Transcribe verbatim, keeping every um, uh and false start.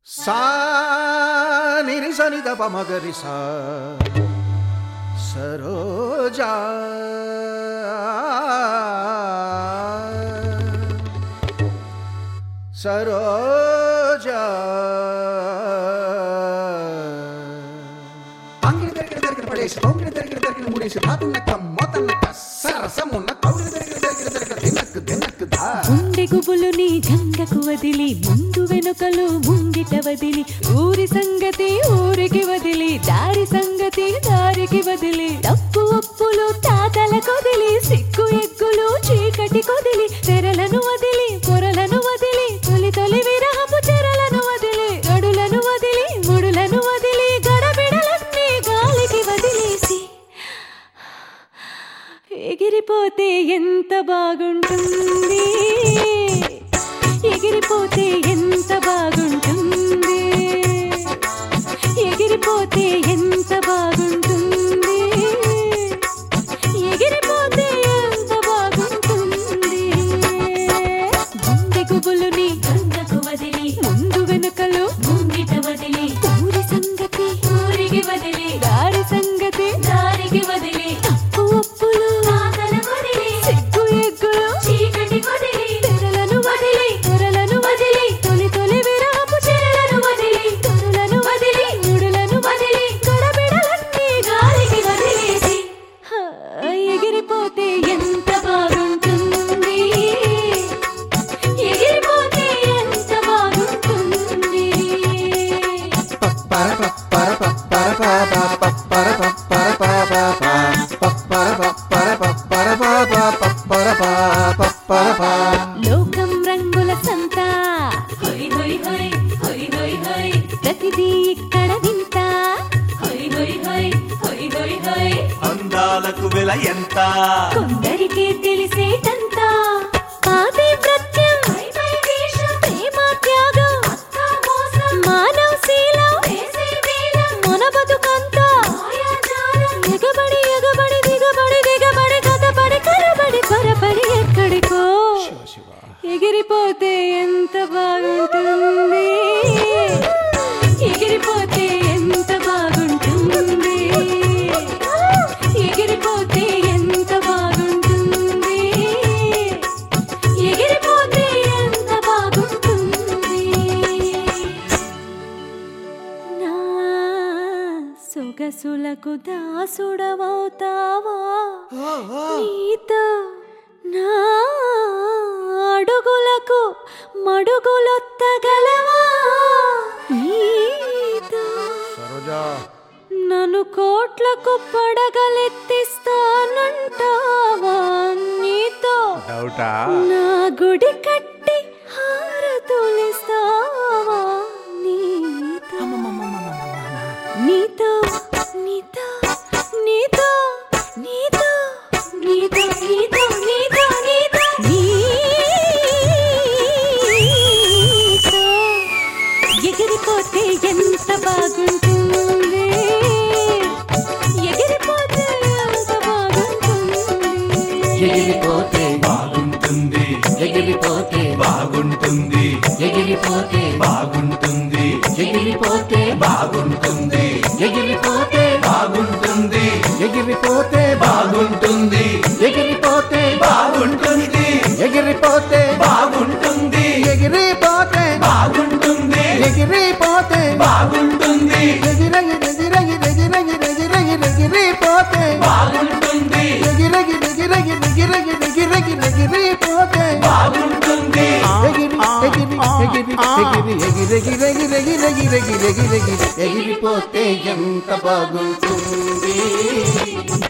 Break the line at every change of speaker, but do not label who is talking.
సా నిరి సని ద ప మగరి సా సరోజా సరోజా అంగిడి దరికిన దరికిన పడేసి తొంగిడి దరికిన దరికిన ముడేసి ధాతున్నక్క మోతన్నక్క సరసమున్న కౌగిడి దరికిన దరికిన దరికిన దినక్కు దినక్కు దా
గుండె గుబులు నీ జంగకు వదిలి ముందు వెనుకలు ముంగిట వదిలి ఊరి సంగతి ఊరికి వదిలి దారి సంగతి దారికి వదిలి తప్పు ఒప్పులు తాతల కొదిలి సిగ్గు ఎగ్గులు చీకటి కొదిలి తెరలను వదిలి పొరలను వదిలి తొలి తొలి విరహపు చెరలను వదిలి గడులను వదిలి ముడులను వదిలి గడబిడలన్నీ గాలికి వదిలేసి ఎగిరిపోతే ఎంత బాగుంటుంది ఎగిరిపోతే ఎంత బాగుంటుంది ఎగిరిపోతే ఎంత బాగుంటుంది ఎగిరిపోతే ఎంత బాగుంటుంది గుండె గుబులు నీ గంగకు వదిలి ముందు వెనుకలు ముంగిట వదిలి ఊరి సంగతి ఊరికి వదిలి దారి సంగతి దారికి వదిలి తప్పు ఒప్పులు తాతల కొదిలి సిగ్గు ఎగ్గులు చీకటి కొదిలి తెరలను వదిలి పొరలను వదిలి తొలి తొలి విరహపు చెరలను వదిలి తొరలను వదిలి ముడులను వదిలి గడబిడలన్నీ గాలికి వదిలేసి ఎగిరిపోతే ఎంత బాగుంటుంది ఎగిరిపోతే ఎంత బాగుంటుంది
పర పర పర పర పర పర పర పర
లోకం రంగుల సంత హొయ్ హొయ్ హొయ్ హొయ్ హొయ్ హొయ్ ప్రతిదీ ఇక్కడ వింత హొయ్ హొయ్ హొయ్ హొయ్ హొయ్ హొయ్
అందాలకు వెల ఎంత
కొందరికే తెలిసేటంత పాతివ్రత్యం ప్రేమ త్యాగం మానవ శీలం మన బతుకంతా ఎగబడి ఎగబడి దిగబడి దిగబడి కథబడి కరబడి కొరబడి ఎక్కడికో ఎగిరిపోతే ఎంత బాగుంటుంది ఎగిరిపోతే ఎంత బాగుంటుంది ఎగిరిపోతే ఎంత బాగుంటుంది ఎగిరిపోతే ఎంత బాగుంటుంది నా సొగసులకు దాసుడవవుతావా నీతో నా అడుగులకు మడుగులొత్తగలవా నీతో
సరోజా
నన్ను కోట్లకు పడగలెత్తిస్తానంటావా నీతో
డౌటా
నా గుడి కట్టి హారతులిస్తావా నీతో నీతో నీతో నీతో నీతో నీతో నీతో నీతో నీతో నీతో ఎగిరిపోతే ఎంత బాగుంటుంది ఎగిరిపోతే ఎంత బాగుంటుంది
ఎగిరిపోతే బాగుంటుంది
ఎగిరిపోతే
బాగుంటుంది
ఎగిరిపోతే
బాగుంటుంది
ఎగిరిపోతే
బాగుంటుంది
ఎగిరిపోతే
బాగుంటుంది
ఎగిరిపోతే
బాగుంటుంది
ఎగిరిపోతే
బాగుంటుంది
ఎగిరిపోతే
బాగుంటుంది
ఎగిరిపోతే
బాగుంటుంది
ఎగిరిపోతే
బాగుంటుంది
ఎగిరగి ఎగిరగి ఎగిరగి ఎగిరగి ఎగిరిపోతే
బాగుంటుంది
ఎగిరగి ఎగిరగి ఎగిరగి ఎగిరగి ఎగిరిపోతే
బాగుంటుంది
ఎగిరి ఎగిరి ఎగిరి ఎగిరి ఎగిరెగి ఎగిరెగి ఎగిరెగి ఎగిరెగి ఎగిరిపోతే ఎంత బాగుంటుంది.